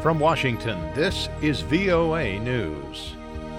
From Washington, this is VOA News.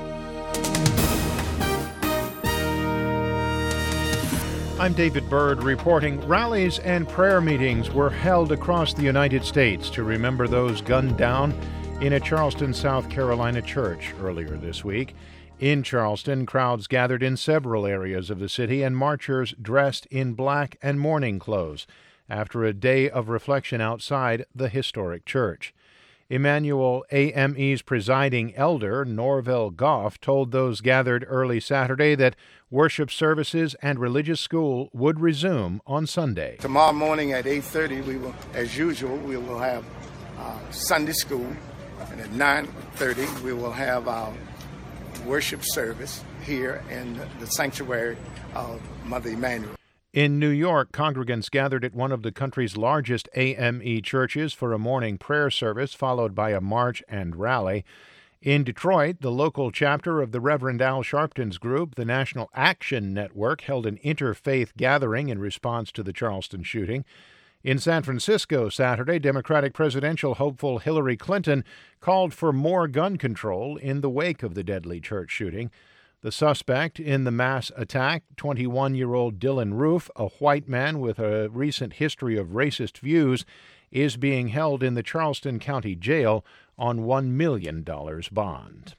I'm David Byrd reporting. Rallies and prayer meetings were held across the United States to remember those gunned down in a Charleston, South Carolina church earlier this week. In Charleston, crowds gathered in several areas of the city and marchers dressed in black and mourning clothes after a day of reflection outside the historic church. Emmanuel AME's presiding elder, Norvell Goff, told those gathered early Saturday that worship services and religious school would resume on Sunday. Tomorrow morning at 8:30, we will, as usual, we will have Sunday school, and at 9:30 we will have our worship service here in the sanctuary of Mother Emanuel. In New York, congregants gathered at one of the country's largest AME churches for a morning prayer service, followed by a march and rally. In Detroit, the local chapter of the Reverend Al Sharpton's group, the National Action Network, held an interfaith gathering in response to the Charleston shooting. In San Francisco Saturday, Democratic presidential hopeful Hillary Clinton called for more gun control in the wake of the deadly church shooting. The suspect in the mass attack, 21-year-old Dylan Roof, a white man with a recent history of racist views, is being held in the Charleston County Jail on $1 million bond.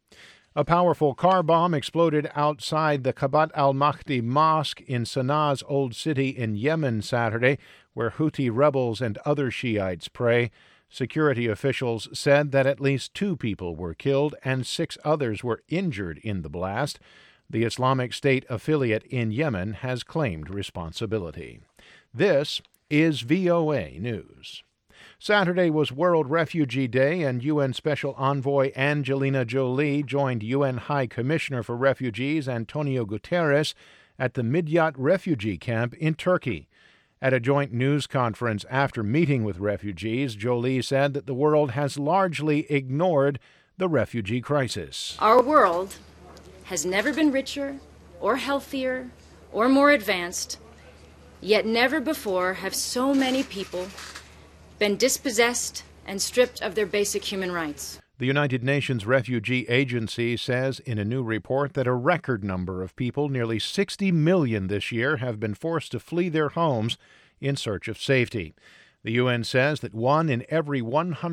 A powerful car bomb exploded outside the Kabat al-Mahdi Mosque in Sanaa's Old City in Yemen Saturday, where Houthi rebels and other Shiites pray. Security officials said that at least 2 people were killed and 6 others were injured in the blast. The Islamic State affiliate in Yemen has claimed responsibility. This is VOA News. Saturday was World Refugee Day, and UN Special Envoy Angelina Jolie joined UN High Commissioner for Refugees Antonio Guterres at the Midyat refugee camp in Turkey. At a joint news conference after meeting with refugees, Jolie said that the world has largely ignored the refugee crisis. Our world has never been richer or healthier or more advanced, yet never before have so many people been dispossessed and stripped of their basic human rights. The United Nations Refugee Agency says in a new report that a record number of people, nearly 60 million this year, have been forced to flee their homes in search of safety. The UN says that 1 in every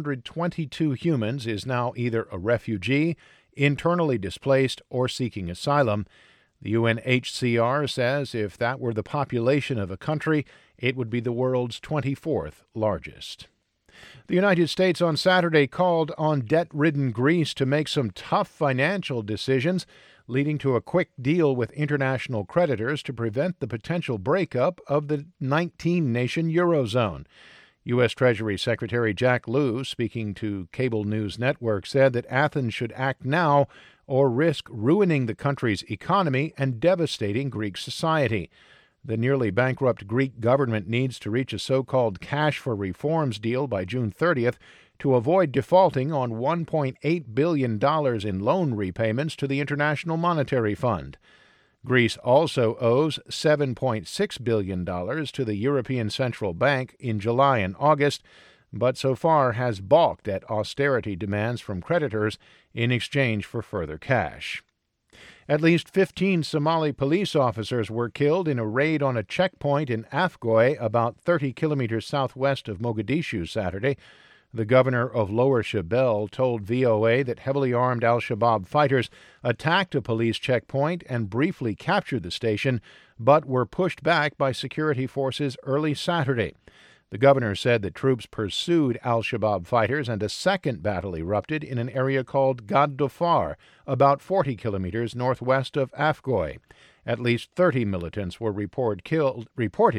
122 humans is now either a refugee, internally displaced, or seeking asylum. The UNHCR says if that were the population of a country, it would be the world's 24th largest. The United States on Saturday called on debt-ridden Greece to make some tough financial decisions, leading to a quick deal with international creditors to prevent the potential breakup of the 19-nation Eurozone. U.S. Treasury Secretary Jack Lew, speaking to Cable News Network, said that Athens should act now or risk ruining the country's economy and devastating Greek society. The nearly bankrupt Greek government needs to reach a so-called cash for reforms deal by June 30th to avoid defaulting on $1.8 billion in loan repayments to the International Monetary Fund. Greece also owes $7.6 billion to the European Central Bank in July and August, but so far has balked at austerity demands from creditors in exchange for further cash. At least 15 Somali police officers were killed in a raid on a checkpoint in Afgoy, about 30 kilometers southwest of Mogadishu Saturday. The governor of Lower Shabelle told VOA that heavily armed al-Shabaab fighters attacked a police checkpoint and briefly captured the station, but were pushed back by security forces early Saturday. The governor said that troops pursued al-Shabaab fighters and a second battle erupted in an area called Gad Dofar, about 40 kilometers northwest of Afgoy. At least 30 militants were reported killed,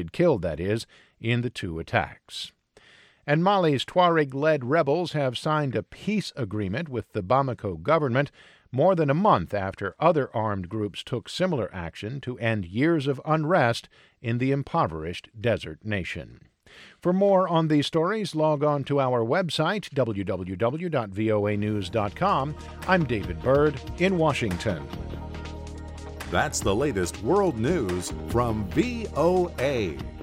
in the 2 attacks. And Mali's Tuareg-led rebels have signed a peace agreement with the Bamako government more than a month after other armed groups took similar action to end years of unrest in the impoverished desert nation. For more on these stories, log on to our website, www.voanews.com. I'm David Byrd in Washington. That's the latest world news from VOA.